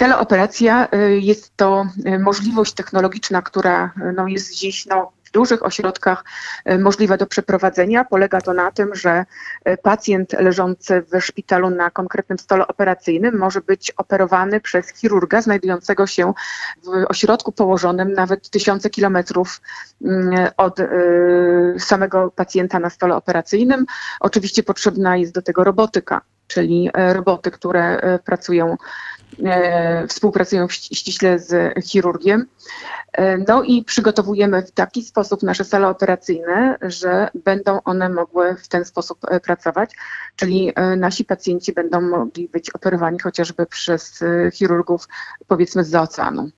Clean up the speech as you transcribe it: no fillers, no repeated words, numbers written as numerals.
Teleoperacja jest to możliwość technologiczna, która jest dziś w dużych ośrodkach możliwa do przeprowadzenia. Polega to na tym, że pacjent leżący w szpitalu na konkretnym stole operacyjnym może być operowany przez chirurga znajdującego się w ośrodku położonym nawet tysiące kilometrów od samego pacjenta na stole operacyjnym. Oczywiście potrzebna jest do tego robotyka, czyli roboty, które współpracują ściśle z chirurgiem. No i przygotowujemy w taki sposób nasze sale operacyjne, że będą one mogły w ten sposób pracować, czyli nasi pacjenci będą mogli być operowani chociażby przez chirurgów, powiedzmy, zza oceanu.